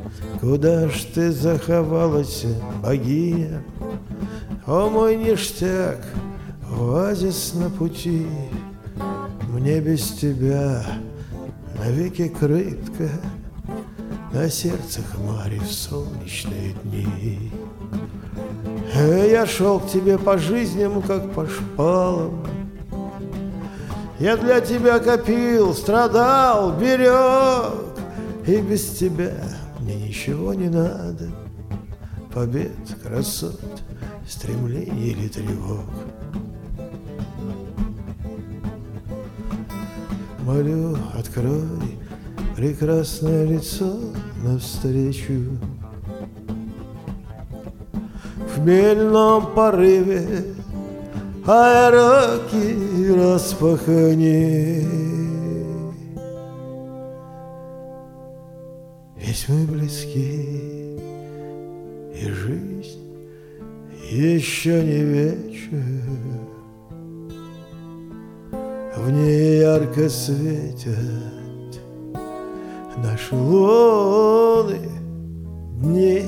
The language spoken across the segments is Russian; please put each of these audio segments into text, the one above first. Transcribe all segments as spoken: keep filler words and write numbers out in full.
Куда ж ты заховалась, богиня? О, мой ништяк, оазис на пути, мне без тебя навеки крытка, на сердце хмари в солнечные дни. Я шел к тебе по жизням, как по шпалам, я для тебя копил, страдал, берег, и без тебя мне ничего не надо, побед, красот, стремлений или тревог. Молю, открой прекрасное лицо навстречу. В мельном порыве аэроки распахни. Ведь мы близки, и жизнь еще не вечер. В ней ярко светят наши луны дни.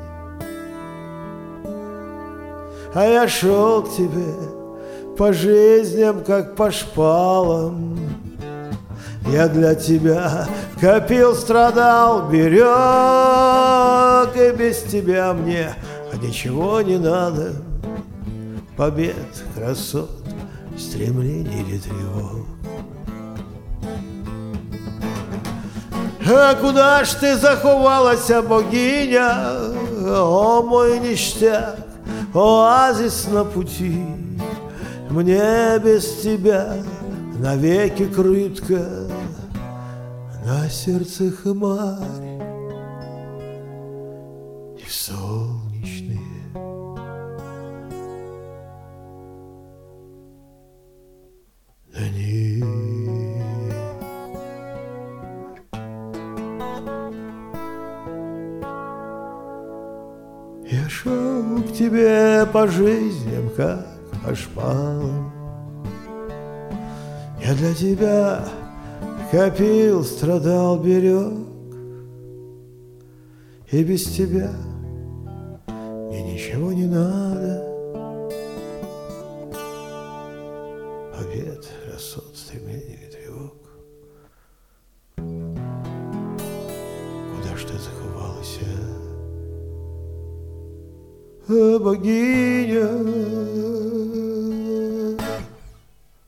А я шел к тебе по жизням, как по шпалам, я для тебя копил, страдал, берег, и без тебя мне ничего не надо, побед, красот, стремлений или тревог. А куда ж ты заховалася, богиня? О, мой ништяк, оазис на пути, мне без тебя навеки крытка, на сердце хмарь и солнечные дни. Я шел к тебе по жизням, как по шпалам, я для тебя копил, страдал, берег, и без тебя мне ничего не надо, побед, красот, стремлений или тревог. Куда ж ты заховалась, а, богиня?